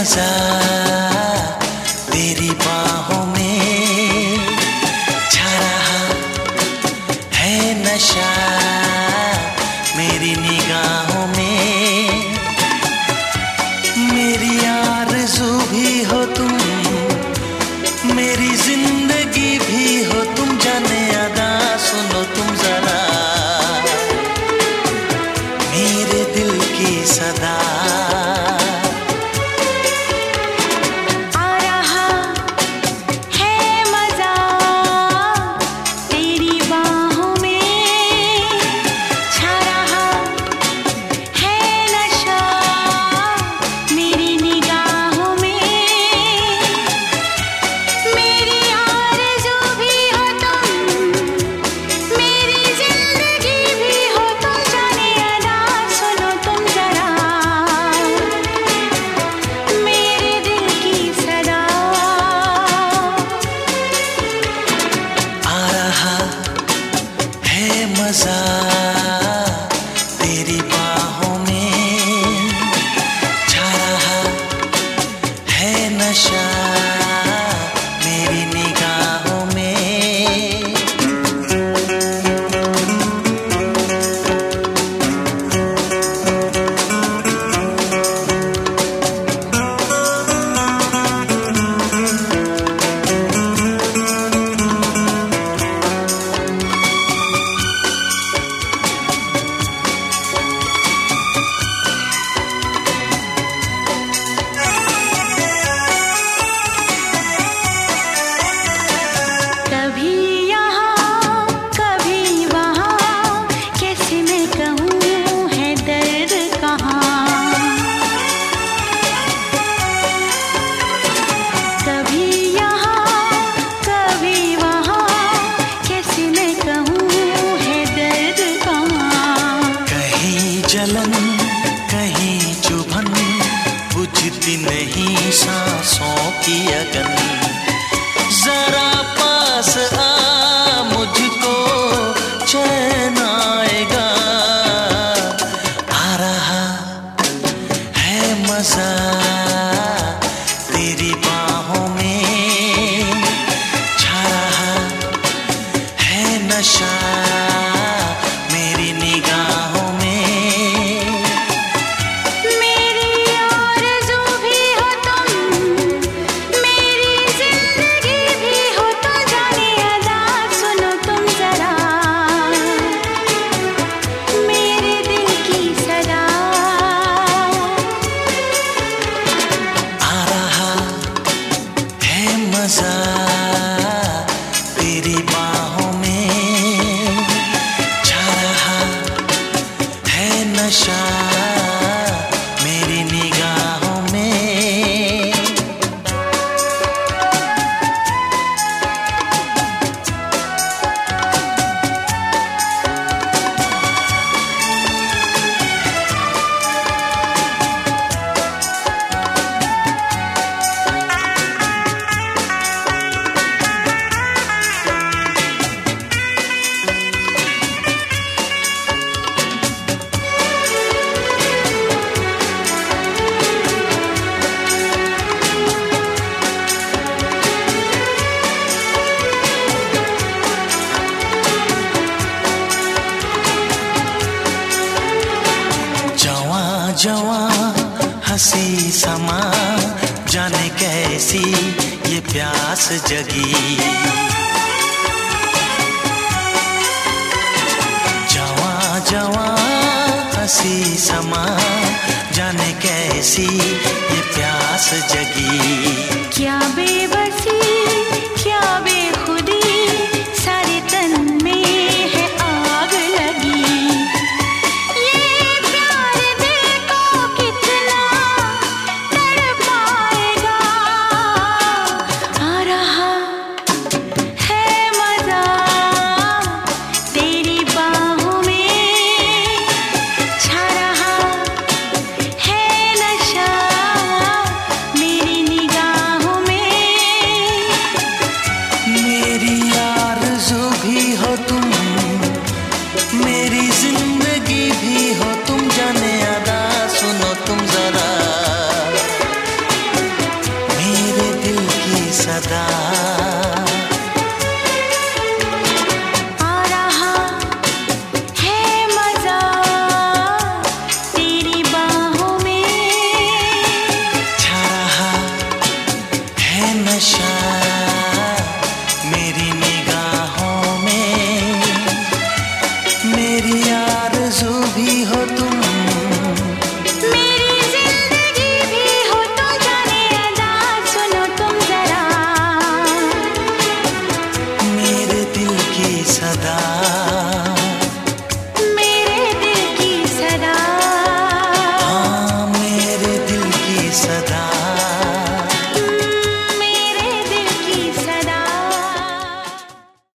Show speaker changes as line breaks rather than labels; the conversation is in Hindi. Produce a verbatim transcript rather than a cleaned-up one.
मजा तेरी बाहों में, छा रहा है नशा मेरी निगाहों में। मेरी आरज़ू भी हो तुम, मेरी जिंदगी भी हो तुम, जाने अदा सुनो तुम जरा मेरे दिल की सदा। मजा तेरी बाहों में, छा रहा है नशा मेरी निगाहों में। जलन कहीं चुभन बुझती नहीं सांसों की अगन, जरा पास आ मुझको चैन आएगा। आ रहा है मजा तेरी बाहों में, छा रहा है नशा मेरी निगाहों में। मजा तेरी बाहों में, छा रहा है नशा मेरी निगाहों में। जवां हंसी समा, जाने कैसी ये प्यास जगी। जवां जवां हंसी समा, जाने कैसी ये प्यास जगी।
क्या बेबसी क्या बेखुदी, सारे तन में है आग लगी।
सदा।
आ रहा है मजा तेरी बाहों में,
छा रहा है नशा मेरी निगाहों में। मेरी आरज़ू भी हो तुम,
मेरी जिंदगी भी हो तुम, जाने अदा सुनो तुम जरा,
मेरे दिल की सदा।